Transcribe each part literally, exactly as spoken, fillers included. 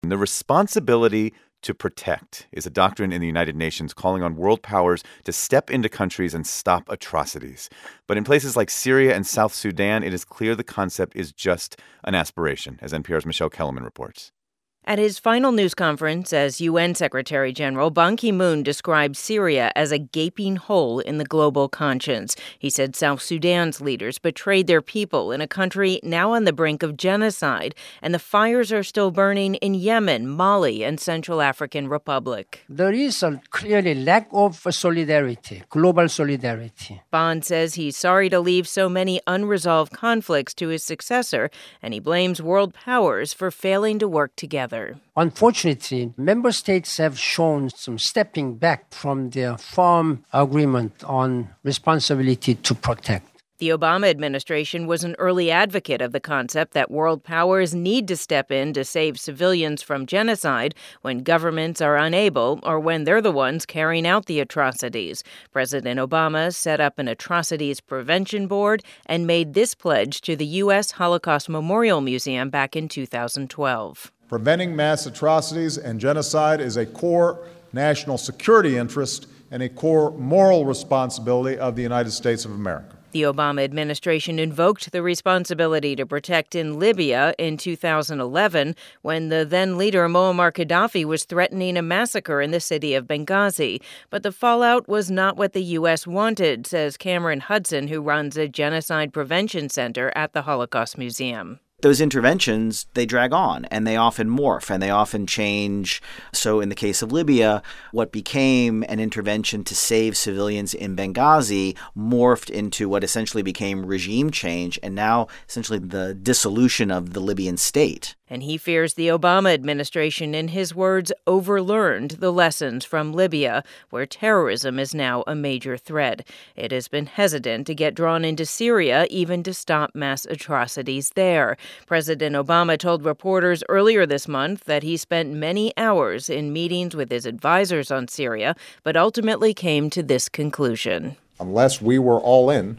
The responsibility to protect is a doctrine in the United Nations calling on world powers to step into countries and stop atrocities. But in places like Syria and South Sudan, it is clear the concept is just an aspiration, as N P R's Michelle Kellerman reports. At his final news conference as U N Secretary General, Ban Ki-moon described Syria as a gaping hole in the global conscience. He said South Sudan's leaders betrayed their people in a country now on the brink of genocide, and the fires are still burning in Yemen, Mali, and Central African Republic. There is a clearly lack of solidarity, global solidarity. Ban says he's sorry to leave so many unresolved conflicts to his successor, and he blames world powers for failing to work together. Unfortunately, member states have shown some stepping back from their firm agreement on responsibility to protect. The Obama administration was an early advocate of the concept that world powers need to step in to save civilians from genocide when governments are unable or when they're the ones carrying out the atrocities. President Obama set up an atrocities prevention board and made this pledge to the U S Holocaust Memorial Museum back in two thousand twelve. Preventing mass atrocities and genocide is a core national security interest and a core moral responsibility of the United States of America. The Obama administration invoked the responsibility to protect in Libya in two thousand eleven when the then leader Muammar Gaddafi was threatening a massacre in the city of Benghazi. But the fallout was not what the U S wanted, says Cameron Hudson, who runs a genocide prevention center at the Holocaust Museum. Those interventions, they drag on and they often morph and they often change. So in the case of Libya, what became an intervention to save civilians in Benghazi morphed into what essentially became regime change and now essentially the dissolution of the Libyan state. And he fears the Obama administration, in his words, overlearned the lessons from Libya, where terrorism is now a major threat. It has been hesitant to get drawn into Syria, even to stop mass atrocities there. President Obama told reporters earlier this month that he spent many hours in meetings with his advisors on Syria, but ultimately came to this conclusion. Unless we were all in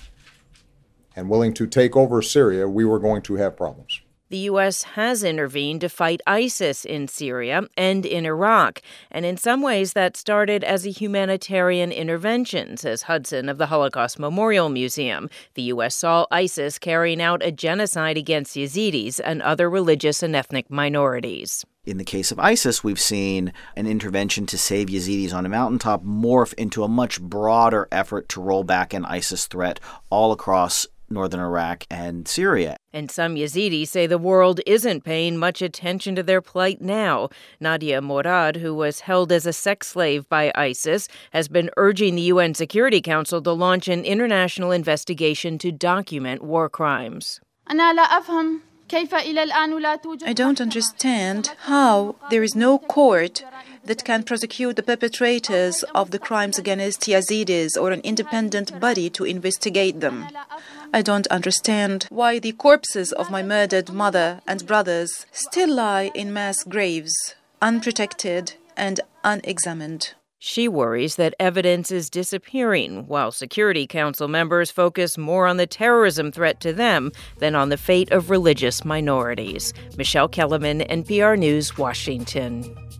and willing to take over Syria, we were going to have problems. The U S has intervened to fight ISIS in Syria and in Iraq, and in some ways that started as a humanitarian intervention, says Hudson of the Holocaust Memorial Museum. The U S saw ISIS carrying out a genocide against Yazidis and other religious and ethnic minorities. In the case of ISIS, we've seen an intervention to save Yazidis on a mountaintop morph into a much broader effort to roll back an ISIS threat all across northern Iraq and Syria. And some Yazidis say the world isn't paying much attention to their plight now. Nadia Morad, who was held as a sex slave by ISIS, has been urging the U N Security Council to launch an international investigation to document war crimes. I don't understand how there is no court that can prosecute the perpetrators of the crimes against Yazidis or an independent body to investigate them. I don't understand why the corpses of my murdered mother and brothers still lie in mass graves, unprotected and unexamined. She worries that evidence is disappearing, while Security Council members focus more on the terrorism threat to them than on the fate of religious minorities. Michelle Kellerman, N P R News, Washington.